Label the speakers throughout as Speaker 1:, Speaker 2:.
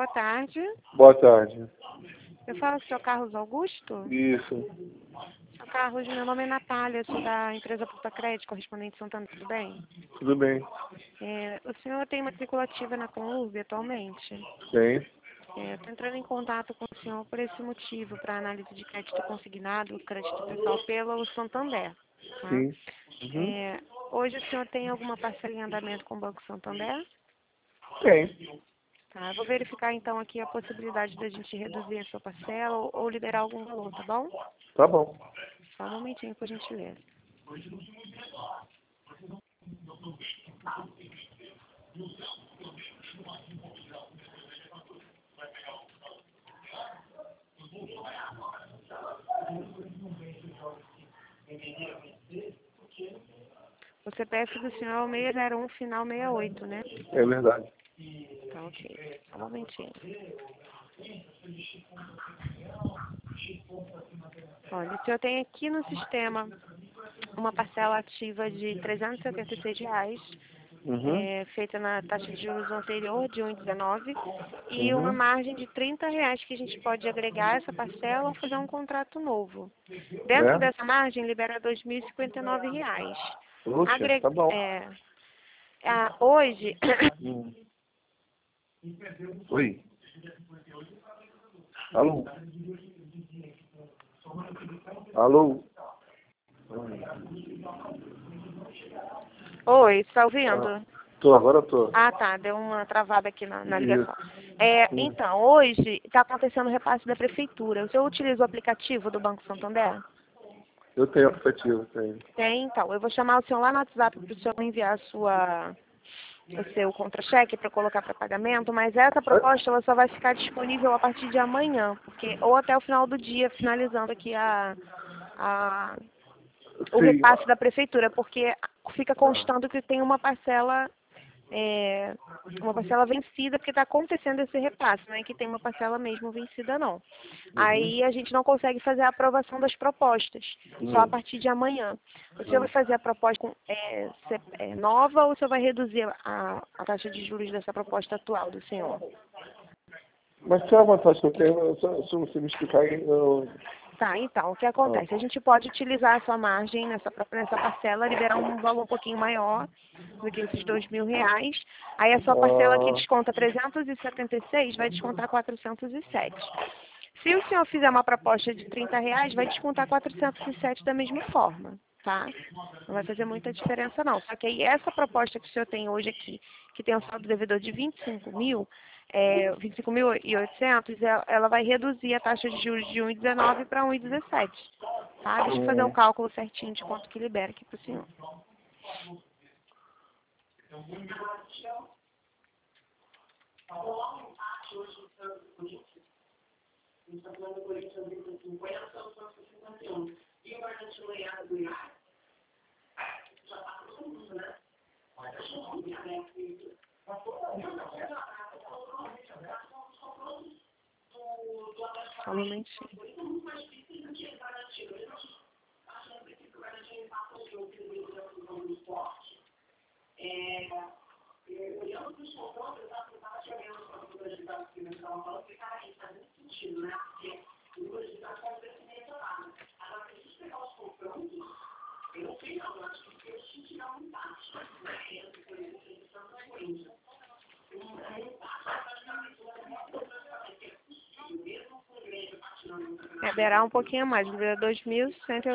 Speaker 1: boa tarde.
Speaker 2: Boa tarde.
Speaker 1: Eu falo com o senhor Carlos Augusto?
Speaker 2: Isso.
Speaker 1: Senhor Carlos, meu nome é Natália, sou da empresa Porta Crédito, correspondente de Santana, tudo bem?
Speaker 2: Tudo bem.
Speaker 1: O senhor tem matrícula ativa na Conurb atualmente?
Speaker 2: Tem.
Speaker 1: Estou entrando em contato com o senhor por esse motivo, para análise de crédito consignado, crédito pessoal pelo Santander. Tá?
Speaker 2: Sim. Uhum.
Speaker 1: Hoje o senhor tem alguma parcela em andamento com o Banco Santander?
Speaker 2: Tem.
Speaker 1: Tá, eu vou verificar então aqui a possibilidade da gente reduzir a sua parcela ou liberar algum valor, tá bom?
Speaker 2: Tá bom.
Speaker 1: Só um momentinho, por gentileza. O CPF do senhor é o 601, final 68, né?
Speaker 2: É verdade.
Speaker 1: Tá, ok. Só um momentinho. Olha, o senhor tem aqui no sistema uma parcela ativa de R$ 376,
Speaker 2: Uhum.
Speaker 1: feita na taxa de juros anterior, de 1,19, e uma
Speaker 2: Uhum.
Speaker 1: margem de R$ 30 que a gente pode agregar essa parcela ou fazer um contrato novo. Dentro
Speaker 2: É?
Speaker 1: dessa margem, libera R$ 2.059.
Speaker 2: Poxa, tá bom.
Speaker 1: Hoje,
Speaker 2: Hum. Oi. Alô? Alô?
Speaker 1: oi, está ouvindo?
Speaker 2: Agora tô.
Speaker 1: Ah, tá, deu uma travada aqui na ligação.
Speaker 2: Isso.
Speaker 1: Então, hoje está acontecendo o repasse da prefeitura. O senhor utiliza o aplicativo do Banco Santander?
Speaker 2: Eu tenho aplicativo, tenho.
Speaker 1: Tem, então. Eu vou chamar o senhor lá no WhatsApp para o senhor enviar o seu contra-cheque para colocar para pagamento, mas essa proposta ela só vai ficar disponível a partir de amanhã, ou até o final do dia, finalizando aqui o
Speaker 2: Sim.
Speaker 1: repasse da prefeitura, porque fica constando que tem uma parcela vencida, porque está acontecendo esse repasse, não é que tem uma parcela mesmo vencida, não. Aí a gente não consegue fazer a aprovação das propostas, só a partir de amanhã. O senhor vai fazer a proposta nova ou o senhor vai reduzir a taxa de juros dessa proposta atual do senhor?
Speaker 2: Mas qual é a vantagem que eu tenho? Se você me explicar aí, eu...
Speaker 1: Tá, então, o que acontece? A gente pode utilizar a sua margem nessa parcela, liberar um valor um pouquinho maior do que esses R$ 2.000. Aí a sua parcela que desconta 376 vai descontar 407. Se o senhor fizer uma proposta de R$ 30, vai descontar 407 da mesma forma, tá? Não vai fazer muita diferença não. Só que aí essa proposta que o senhor tem hoje aqui, que tem um saldo devedor de 25.800, ela vai reduzir a taxa de juros de 1,19 para 1,17. Tá? Deixa eu fazer o cálculo certinho de quanto que libera aqui para o senhor. Só um momentinho. Liberar um pouquinho mais, liberar 2.100,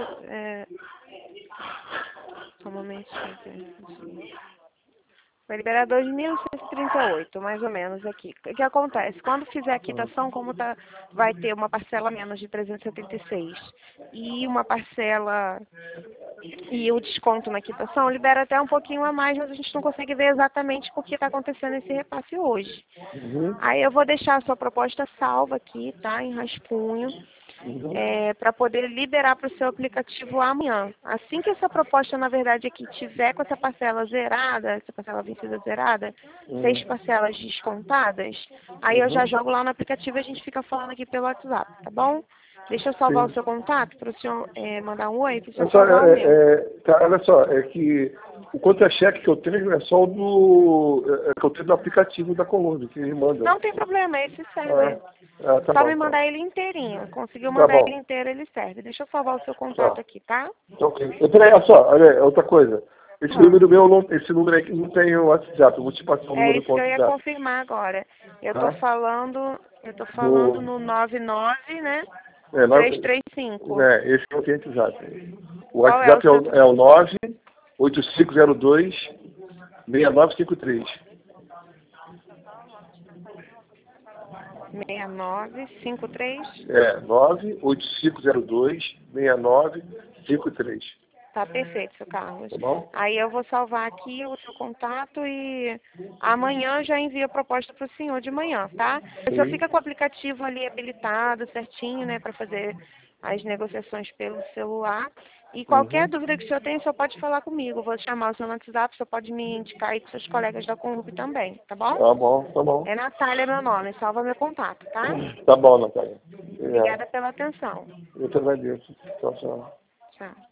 Speaker 1: só um momentinho. Vai liberar 2.138, mais ou menos aqui. O que acontece? Quando fizer a quitação, vai ter uma parcela menos de 376 e uma parcela e o desconto na quitação libera até um pouquinho a mais, mas a gente não consegue ver exatamente por que está acontecendo esse repasse hoje. Aí eu vou deixar a sua proposta salva aqui, tá? Em rascunho. Para poder liberar para o seu aplicativo amanhã. Assim que essa proposta, na verdade, aqui tiver com essa parcela zerada, essa parcela vencida zerada, 6 parcelas descontadas, aí eu já jogo lá no aplicativo e a gente fica falando aqui pelo WhatsApp, tá bom? Deixa eu salvar o seu contato para o senhor mandar um oi, para o senhor salvar o meu.
Speaker 2: Olha só, é que O contra-cheque que eu tenho é só o que eu tenho do aplicativo da Colômbia, que me manda.
Speaker 1: Não tem problema, esse serve.
Speaker 2: Tá
Speaker 1: Só
Speaker 2: bom,
Speaker 1: me
Speaker 2: então.
Speaker 1: mandar ele inteirinho. Conseguiu
Speaker 2: Tá
Speaker 1: mandar
Speaker 2: bom.
Speaker 1: ele inteiro, ele serve. Deixa eu salvar o seu contato
Speaker 2: Tá.
Speaker 1: aqui, tá?
Speaker 2: Ok. Peraí, olha só, olha, outra coisa. Esse número meu, esse número aqui não tem o WhatsApp. Eu vou te passar o
Speaker 1: É
Speaker 2: número
Speaker 1: isso
Speaker 2: do
Speaker 1: que eu ia
Speaker 2: WhatsApp.
Speaker 1: confirmar agora. Eu tô
Speaker 2: Tá?
Speaker 1: falando
Speaker 2: Do,
Speaker 1: no 99, né?
Speaker 2: é,
Speaker 1: 335.
Speaker 2: esse é o WhatsApp. O
Speaker 1: Qual é o
Speaker 2: WhatsApp
Speaker 1: seu?
Speaker 2: é o 98502-6953.
Speaker 1: 6953.
Speaker 2: 98502-6953.
Speaker 1: Tá perfeito, seu Carlos.
Speaker 2: Tá bom?
Speaker 1: Aí eu vou salvar aqui o seu contato e amanhã já envio a proposta para o senhor de manhã, tá? O senhor
Speaker 2: Sim.
Speaker 1: fica com o aplicativo ali habilitado certinho, né, para fazer as negociações pelo celular. E qualquer
Speaker 2: Uhum.
Speaker 1: dúvida que o senhor tenha, o senhor pode falar comigo. Vou chamar o senhor no WhatsApp, o senhor pode me indicar aí para seus colegas da Conrup também, tá bom?
Speaker 2: Tá bom, tá bom.
Speaker 1: É Natália meu nome, salva meu contato, tá?
Speaker 2: Tá bom, Natália. Obrigado.
Speaker 1: Obrigada pela atenção.
Speaker 2: Eu te agradeço. Tchau, tchau.
Speaker 1: Tchau.